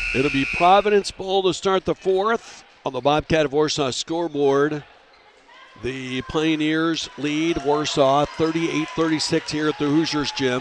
It'll be Providence ball to start the fourth on the Bobcat of Warsaw scoreboard. The Pioneers lead Warsaw 38-36 here at the Hoosiers gym.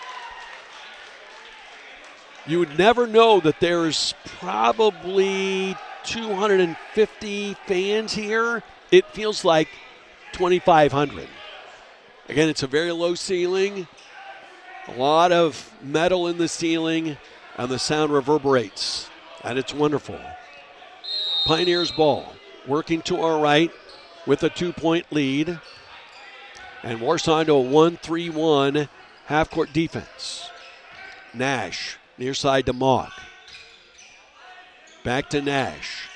You would never know that there's probably 250 fans here. It feels like 2,500. Again, it's a very low ceiling, a lot of metal in the ceiling, and the sound reverberates, and it's wonderful. Pioneers ball, working to our right with a 2-point lead, and Warsaw into a 1-3-1 half-court defense. Nash, near side to Mock. Back to Nash.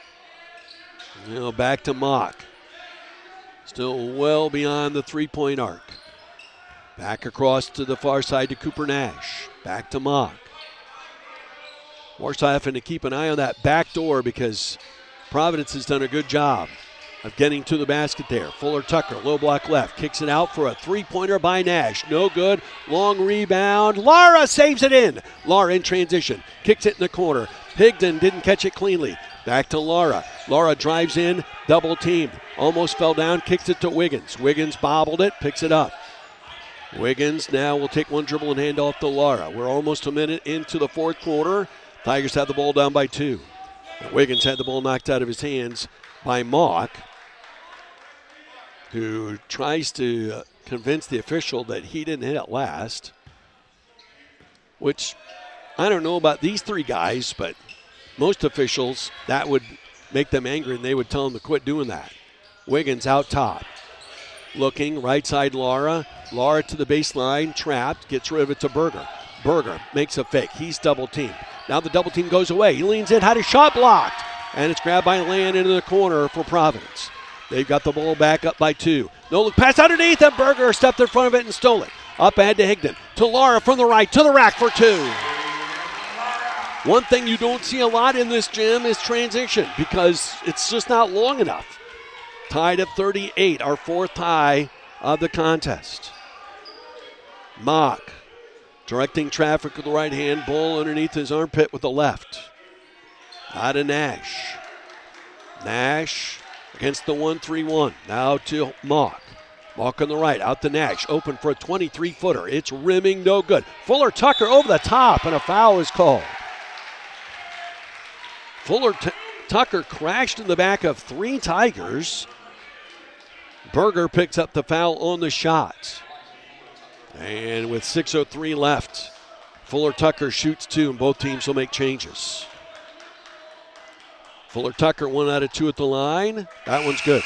Back to Mock. Still well beyond the three-point arc. Back across to the far side to Cooper Nash. Back to Mock. Warsaw having to keep an eye on that back door because Providence has done a good job of getting to the basket there. Fuller Tucker, low block left, kicks it out for a three-pointer by Nash. No good. Long rebound. Lara saves it in. Lara in transition. Kicks it in the corner. Higdon didn't catch it cleanly. Back to Lara. Lara drives in, double teamed. Almost fell down, kicks it to Wiggins. Wiggins bobbled it, picks it up. Wiggins now will take one dribble and hand off to Lara. We're almost a minute into the fourth quarter. Tigers have the ball down by 2. Wiggins had the ball knocked out of his hands by Mock, who tries to convince the official that he didn't hit it last, which I don't know about these three guys, but most officials, that would make them angry and they would tell them to quit doing that. Wiggins out top. Looking, right side Lara. Lara to the baseline, trapped, gets rid of it to Berger. Berger makes a fake. He's double teamed. Now the double team goes away. He leans in, had his shot blocked. And it's grabbed by Land into the corner for Providence. They've got the ball back up by 2. No look pass underneath, and Berger stepped in front of it and stole it. Up ahead to Higdon. To Lara from the right, to the rack for 2. One thing you don't see a lot in this gym is transition because it's just not long enough. Tied at 38, our fourth tie of the contest. Mock directing traffic with the right hand, ball underneath his armpit with the left. Out of Nash. Nash against the 1-3-1. Now to Mock. Mock on the right, out to Nash. Open for a 23-footer. It's rimming, no good. Fuller Tucker over the top, and a foul is called. Tucker crashed in the back of 3 Tigers. Berger picks up the foul on the shot. And with 6:03 left, Fuller Tucker shoots 2, and both teams will make changes. Fuller Tucker 1 out of 2 at the line. That one's good.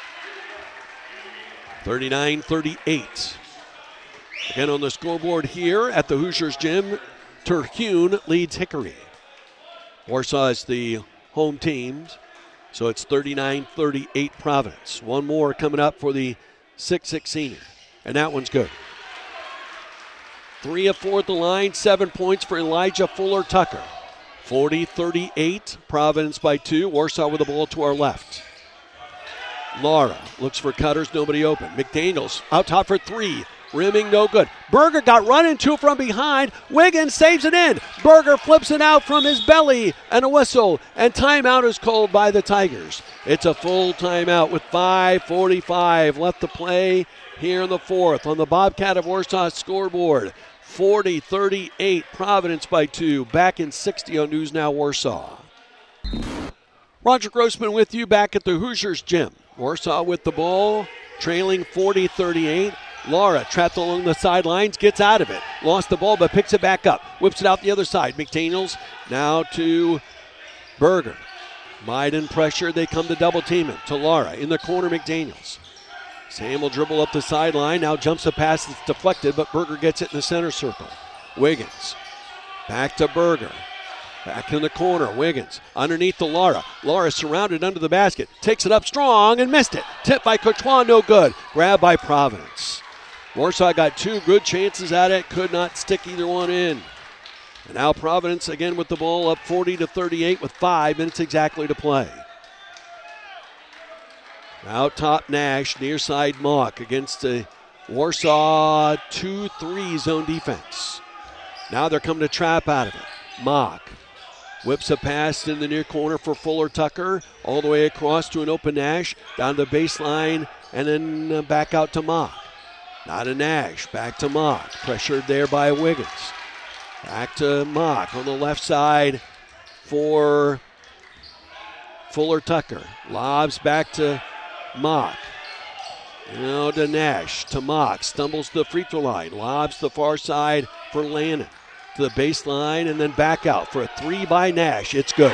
39-38. Again on the scoreboard here at the Hoosiers gym, Terhune leads Hickory. Warsaw is the home team, so it's 39-38 Providence. One more coming up for the 6'6 senior, and that one's good. 3 of 4 at the line, 7 points for Elijah Fuller Tucker. 40-38, Providence by 2. Warsaw with the ball to our left. Lara looks for cutters, nobody open. McDaniels out top for 3. Rimming, no good. Berger got run into from behind. Wiggins saves it in. Berger flips it out from his belly, and a whistle. And timeout is called by the Tigers. It's a full timeout with 5:45 left to play here in the fourth on the Bobcat of Warsaw scoreboard. 40-38, Providence by 2. Back in 60 on News Now Warsaw. Roger Grossman with you back at the Hoosiers gym. Warsaw with the ball, trailing 40-38. Lara trapped along the sidelines, gets out of it. Lost the ball, but picks it back up. Whips it out the other side. McDaniels now to Berger. Biden pressure, they come to double team him. To Lara in the corner, McDaniels. Sam will dribble up the sideline. Now jumps a pass that's deflected, but Berger gets it in the center circle. Wiggins. Back to Berger. Back in the corner, Wiggins. Underneath to Lara. Lara surrounded under the basket. Takes it up strong and missed it. Tipped by Courtois, no good. Grabbed by Providence. Warsaw got 2 good chances at it. Could not stick either one in. And now Providence again with the ball up 40-38 with 5 minutes exactly to play. Out top Nash, near side Mock against the Warsaw 2-3 zone defense. Now they're coming to trap out of it. Mock Whips a pass in the near corner for Fuller Tucker. All the way across to an open Nash. Down the baseline and then back out to Mock. Now to Nash. Back to Mock. Pressured there by Wiggins. Back to Mock on the left side for Fuller Tucker. Lobs back to Mock. Now to Nash. To Mock. Stumbles to the free throw line. Lobs the far side for Lannon. To the baseline and then back out for a three by Nash. It's good.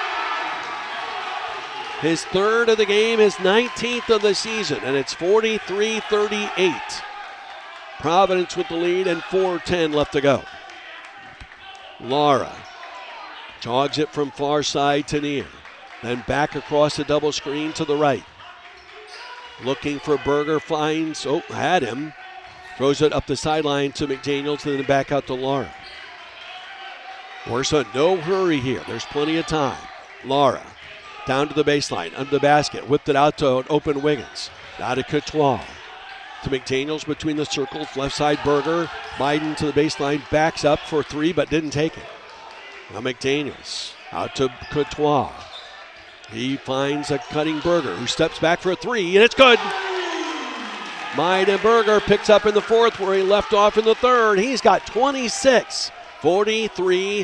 His third of the game, his 19th of the season, and it's 43-38. Providence with the lead and 4:10 left to go. Lara jogs it from far side to near. Then back across the double screen to the right. Looking for Berger, finds, had him. Throws it up the sideline to McDaniels and then back out to Lara. Warsaw, no hurry here. There's plenty of time. Lara down to the baseline, under the basket. Whipped it out to an open Wiggins. Now to Courtois. To McDaniels between the circles. Left side Berger. Biden to the baseline. Backs up for three but didn't take it. Now McDaniels out to Courtois. He finds a cutting Berger who steps back for a three and it's good. Maida Berger picks up in the fourth where he left off in the third. He's got 26. 43-41.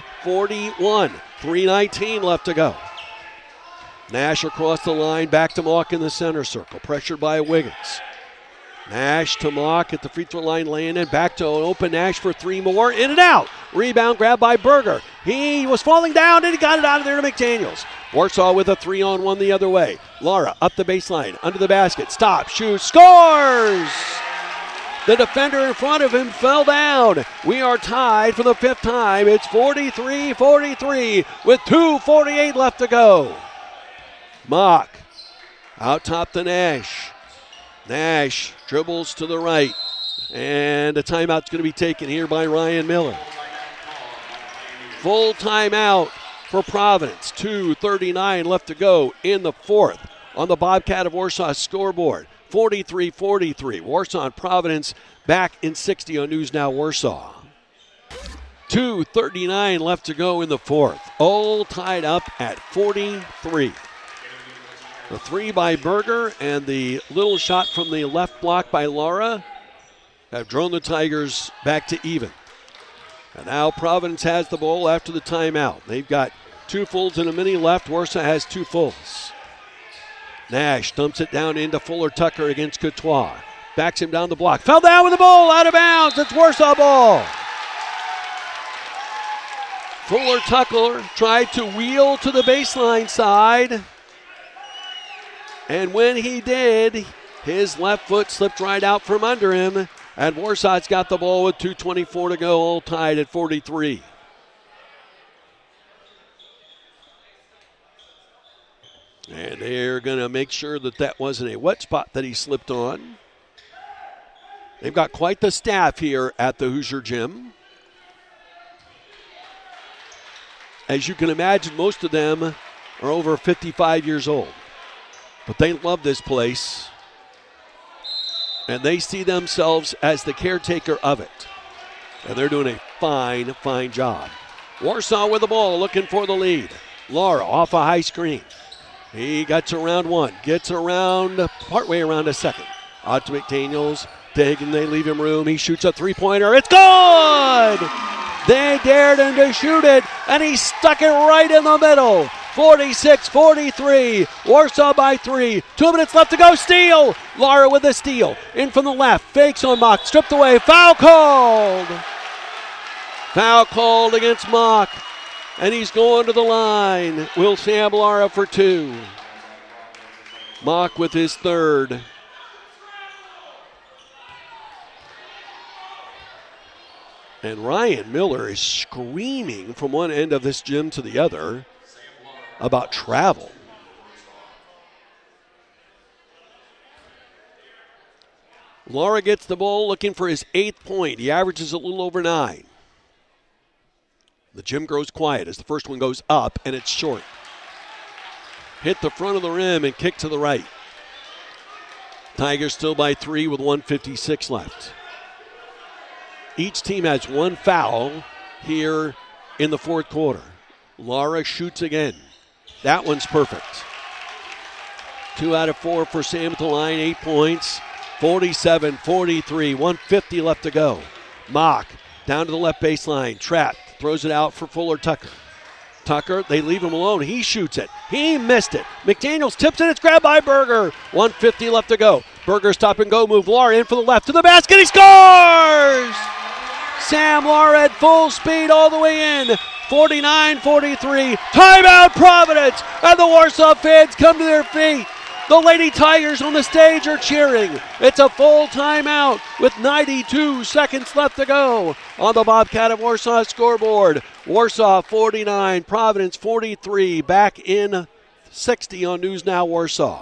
3:19 left to go. Nash across the line, back to Mock in the center circle. Pressured by Wiggins. Nash to Mock at the free throw line, laying in. Back to an open Nash for three more. In and out. Rebound grab by Berger. He was falling down and he got it out of there to McDaniels. Warsaw with a 3-on-1 the other way. Lara up the baseline, under the basket. Stop, shoots, scores! The defender in front of him fell down. We are tied for the fifth time. It's 43-43 with 2:48 left to go. Mock out top to Nash. Nash dribbles to the right. And a timeout's going to be taken here by Ryan Miller. Full timeout for Providence. 2:39 left to go in the fourth on the Bobcat of Warsaw scoreboard. 43-43. Warsaw and Providence back in 60 on News Now Warsaw. 2:39 left to go in the fourth. All tied up at 43. The three by Berger and the little shot from the left block by Lara have drawn the Tigers back to even. And now Providence has the ball after the timeout. They've got two fulls and a mini left. Warsaw has two fulls. Nash dumps it down into Fuller Tucker against Courtois. Backs him down the block. Fell down with the ball, out of bounds. It's Warsaw ball. Fuller Tucker tried to wheel to the baseline side. And when he did, his left foot slipped right out from under him. And Warsaw's got the ball with 2:24 to go, all tied at 43. And they're going to make sure that that wasn't a wet spot that he slipped on. They've got quite the staff here at the Hoosier Gym. As you can imagine, most of them are over 55 years old. But they love this place. And they see themselves as the caretaker of it. And they're doing a fine, fine job. Warsaw with the ball, looking for the lead. Lara off a high screen. He gets around one, gets around, partway around a second. Out to McDaniels, they leave him room. He shoots a three-pointer. It's good! They dared him to shoot it, and he stuck it right in the middle. 46-43, Warsaw by 3. 2 minutes left to go, steal! Lara with the steal, in from the left, fakes on Mock, stripped away, foul called! Foul called against Mock. And he's going to the line. Will Sam Lara for 2. Mock with his third. And Ryan Miller is screaming from one end of this gym to the other about travel. Lara gets the ball looking for his 8th point. He averages a little over 9. The gym grows quiet as the first one goes up, and it's short. Hit the front of the rim and kick to the right. Tigers still by 3 with 1:56 left. Each team has one foul here in the fourth quarter. Laura shoots again. That one's perfect. 2 out of 4 for Sam at the line, 8 points. 47-43, 150 left to go. Mock down to the left baseline, trapped, throws it out for Fuller Tucker. Tucker, they leave him alone. He shoots it. He missed it. McDaniels tips it. It's grabbed by Berger. 150 left to go. Berger stop and go move. Laura in for the left to the basket. He scores! Sam Laura at full speed all the way in. 49-43. Timeout Providence. And the Warsaw fans come to their feet. The Lady Tigers on the stage are cheering. It's a full timeout with 92 seconds left to go on the Bobcat of Warsaw scoreboard. Warsaw 49, Providence 43, back in 60 on News Now Warsaw.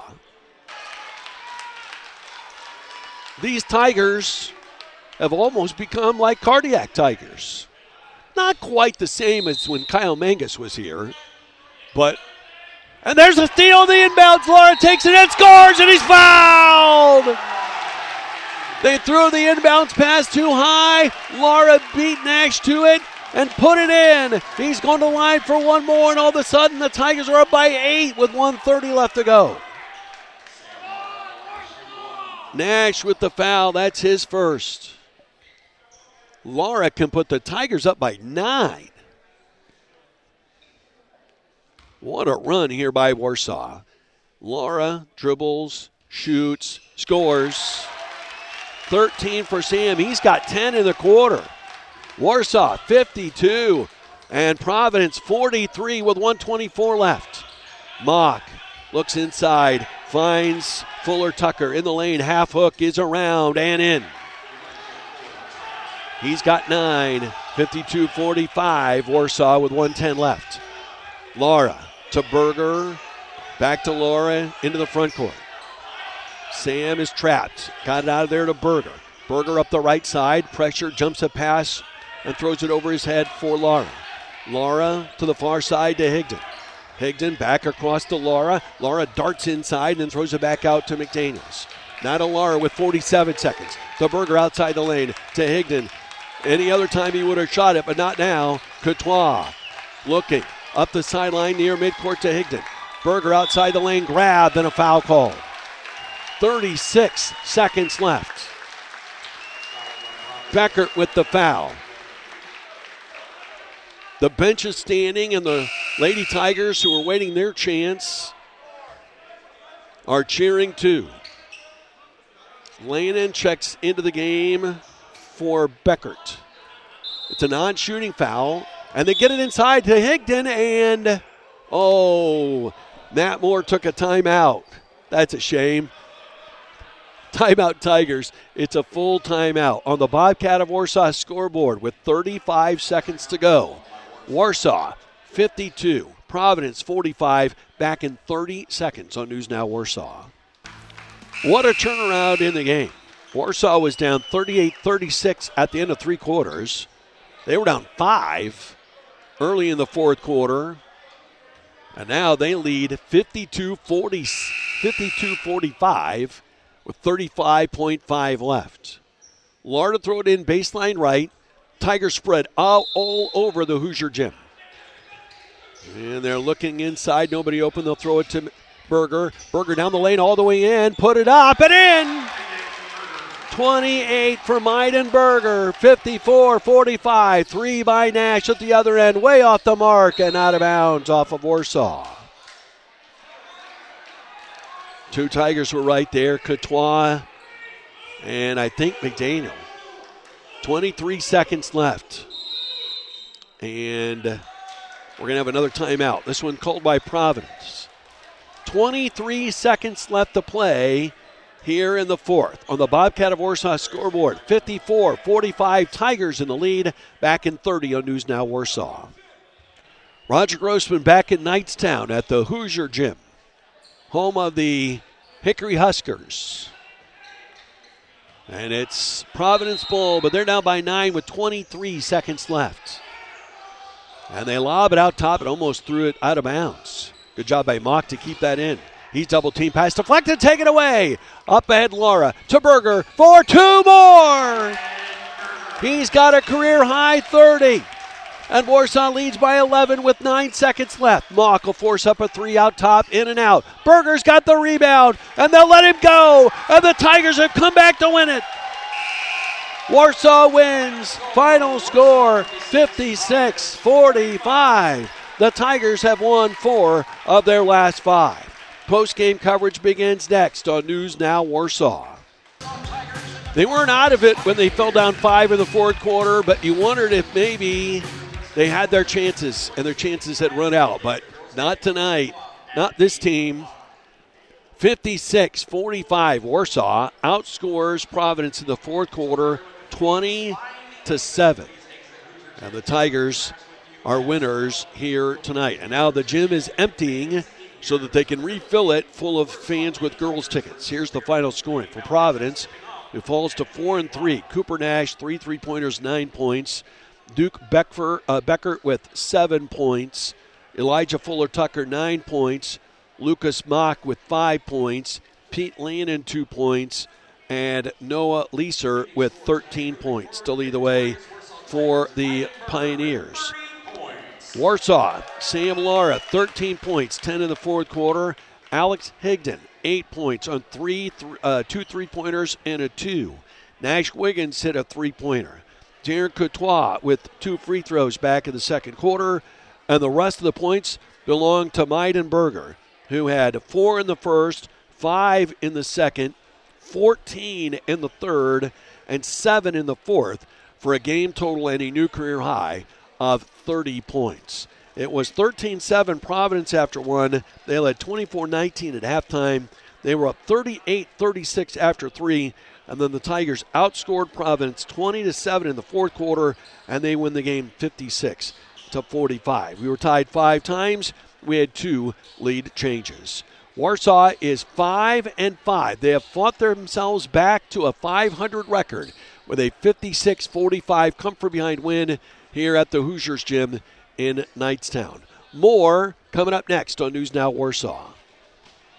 These Tigers have almost become like cardiac Tigers. Not quite the same as when Kyle Mangus was here, but... And there's a steal on the inbounds. Laura takes it and scores, and he's fouled. They threw the inbounds pass too high. Laura beat Nash to it and put it in. He's going to line for one more, and all of a sudden the Tigers are up by 8 with 1:30 left to go. Nash with the foul. That's his first. Laura can put the Tigers up by 9. What a run here by Warsaw. Laura dribbles, shoots, scores. 13 for Sam. He's got 10 in the quarter. Warsaw 52 and Providence 43 with 1:24 left. Mock looks inside, finds Fuller Tucker in the lane. Half hook is around and in. He's got 9. 52-45. Warsaw with 1:10 left. Laura to Berger, back to Laura, into the front court. Sam is trapped, got it out of there to Berger. Berger up the right side, pressure, jumps a pass, and throws it over his head for Laura. Laura to the far side to Higdon. Higdon back across to Laura. Laura darts inside and then throws it back out to McDaniels. Now to Laura with 47 seconds. To Berger outside the lane to Higdon. Any other time he would have shot it, but not now. Courtois looking. Up the sideline near midcourt to Higdon. Berger outside the lane, grabbed, and a foul call. 36 seconds left. Beckert with the foul. The bench is standing, and the Lady Tigers, who are waiting their chance, are cheering too. Lannon checks into the game for Beckert. It's a non-shooting foul. And they get it inside to Higdon, and, Matt Moore took a timeout. That's a shame. Timeout Tigers. It's a full timeout on the Bobcat of Warsaw scoreboard with 35 seconds to go. Warsaw 52, Providence 45, back in 30 seconds on News Now Warsaw. What a turnaround in the game. Warsaw was down 38-36 at the end of 3 quarters. They were down 5 early in the fourth quarter, and now they lead 52-45 with 35.5 left. Laura throw it in baseline right. Tigers spread all over the Hoosier gym. And they're looking inside. Nobody open. They'll throw it to Berger. Berger down the lane all the way in. Put it up and in. 28 for Meidenberger, 54-45. 3 by Nash at the other end, way off the mark and out of bounds off of Warsaw. 2 Tigers were right there, Courtois and I think McDaniel. 23 seconds left. And we're going to have another timeout. This one called by Providence. 23 seconds left to play here in the fourth on the Bobcat of Warsaw scoreboard. 54-45, Tigers in the lead, back in 30 on News Now Warsaw. Roger Grossman back in Knightstown at the Hoosier Gym, home of the Hickory Huskers. And it's Providence ball, but they're down by 9 with 23 seconds left. And they lob it out top and almost threw it out of bounds. Good job by Mock to keep that in. He's double team pass deflected, take it away. Up ahead Laura to Berger for 2 more. He's got a career high 30. And Warsaw leads by 11 with 9 seconds left. Mock will force up a 3 out top, in and out. Berger's got the rebound, and they'll let him go. And the Tigers have come back to win it. Warsaw wins. Final score, 56-45. The Tigers have won 4 of their last 5. Post-game coverage begins next on News Now Warsaw. They weren't out of it when they fell down 5 in the fourth quarter, but you wondered if maybe they had their chances and their chances had run out, but not tonight, not this team. 56-45, Warsaw outscores Providence in the fourth quarter 20-7. And the Tigers are winners here tonight. And now the gym is emptying so that they can refill it full of fans with girls' tickets. Here's the final scoring for Providence. It falls to 4-3. Cooper Nash, 3 3-pointers, 9 points. Duke Beckert with 7 points. Elijah Fuller-Tucker, 9 points. Lucas Mock with 5 points. Pete Lannon, 2 points. And Noah Leeser with 13 points to lead the way for the Pioneers. Warsaw, Sam Lara, 13 points, 10 in the fourth quarter. Alex Higdon, 8 points on 2 3-pointers and a 2. Nash Wiggins hit a 3-pointer. Darren Courtois with 2 free throws back in the second quarter. And the rest of the points belong to Maiden Berger, who had 4 in the first, 5 in the second, 14 in the third, and 7 in the fourth, for a game total and a new career high of 30 points. It was 13-7 Providence after one. They led 24-19 at halftime. They were up 38-36 after 3, and then the Tigers outscored Providence 20-7 in the fourth quarter, and they win the game 56-45. We were tied 5 times. We had 2 lead changes. Warsaw is 5-5. They have fought themselves back to a 500 record with a 56-45 come-from-behind win here at the Hoosiers Gym in Knightstown. More coming up next on News Now Warsaw.